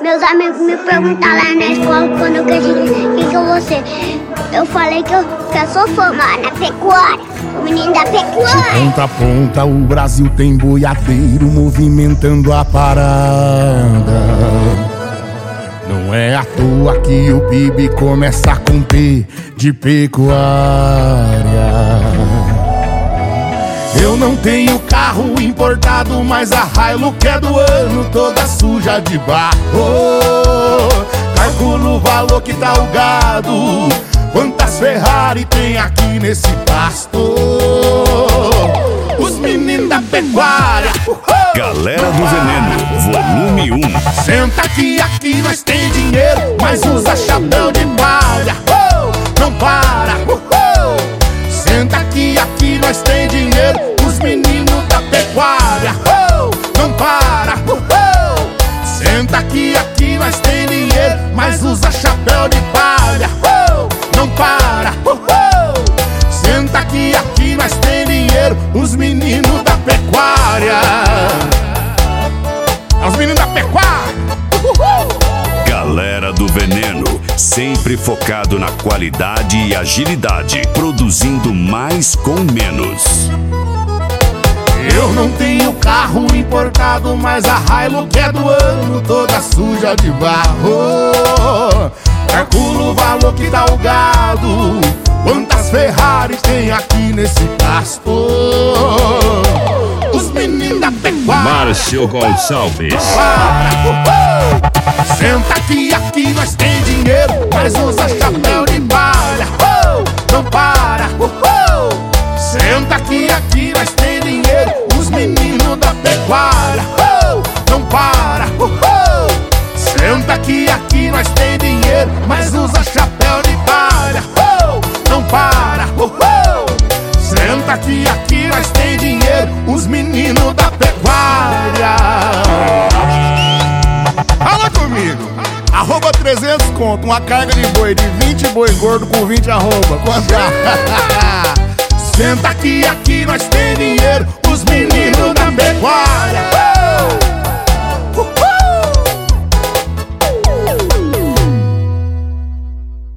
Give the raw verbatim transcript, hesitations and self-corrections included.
Meus amigos me perguntaram lá na escola quando eu cresci, quem que eu vou ser? Eu falei que eu, que eu sou formada na pecuária, o menino da pecuária. De ponta a ponta o Brasil tem boiadeiro movimentando a parada. Não é à toa que o P I B começa com P de pecuária. Eu não tenho carro importado, mas a Hilux é do ano, toda suja de barro. Calculo o valor que tá o gado, quantas Ferrari tem aqui nesse pasto. Os meninos da pecuária, Galera do Veneno, volume um. senta que aqui nós tem dinheiro, mas usa chapéu de palha. Não para. Senta que aqui nós tem dinheiro, os meninos da pecuária. Não para. Senta que aqui nós tem dinheiro, mas usa chapéu de palha. Não para. Senta que aqui nós tem dinheiro, os meninos da pecuária. É os meninos da pecuária. Galera do Veneno, sempre focado na qualidade e agilidade, produzindo mais com menos. Eu não tenho carro importado, mas a Hilux é do ano, toda suja de barro. Calculo o valor que dá o gado, quantas Ferrari tem aqui nesse pasto. Os meninos da pecuária, Márcio Gonçalves. para. Senta que aqui nós tem dinheiro, mas usa chapéu de palha. Não para. Senta que aqui nós tem dinheiro, os meninos da pecuária. Não para. Senta que aqui nós tem dinheiro, mas usa chapéu de palha. Não para. Senta que aqui nós tem dinheiro, os meninos da pecuária. Fala comigo. Arroba trezentos conto, uma carga de boi de vinte boi gordo com vinte arroba. Quanto? Senta que aqui nós tem dinheiro, os meninos da pecuária.